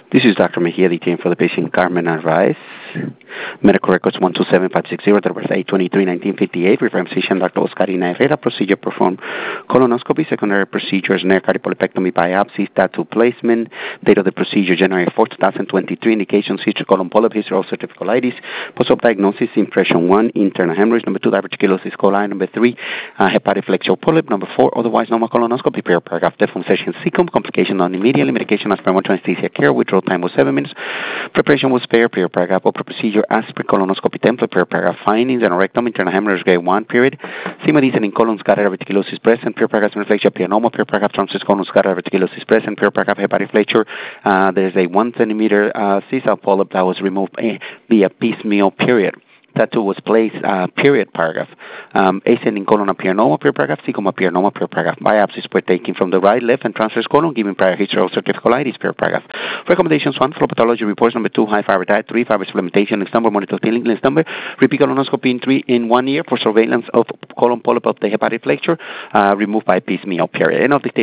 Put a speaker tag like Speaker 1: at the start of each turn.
Speaker 1: This is Dr. Mejia, the team for the patient Carmen Arraez. Medical records 127560, that was 8/23/1958. Reference physician Dr. Oscarina Herrera. Procedure performed colonoscopy, secondary procedures, necrocardial polypectomy, biopsy, tattoo placement. Date of the procedure January 4, 2023. Indications: history colon polyp, history of ulcerative colitis. Post-op diagnosis: impression 1, internal hemorrhage. Number 2, diverticulosis coli. Number 3, hepatic flexural polyp. Number 4, otherwise normal colonoscopy. Paragraph defunction secum. Complication non immediately. Medication aspirin anesthesia care. Withdrawal time was 7 minutes. Preparation was fair. Paragraph of procedure aspirin colonoscopy template. Paragraph findings: anerectomy, internal hemorrhage grade 1 period. Simadicin in colon scatter diverticulosis present. Paragraph flexure pianoma. Paragraph transverse colon scatter diverticulosis present. Paragraph hepatic flexure. There's a 1 centimeter sisal polyp that was removed via piecemeal period. Tattoo was placed, period, paragraph. Ascending colon pianoma, paragraph. Secum pianoma, paragraph. Biopsies were taken from the right, left, and transverse colon, given prior history of ulcerative colitis, paragraph. Recommendations: 1, flow pathology reports. Number 2, high fiber diet. 3, fiber supplementation. Next number, monitor tailing. Next number, repeat colonoscopy in 1 year for surveillance of colon polyp of the hepatic flexure, removed by piecemeal period. End of the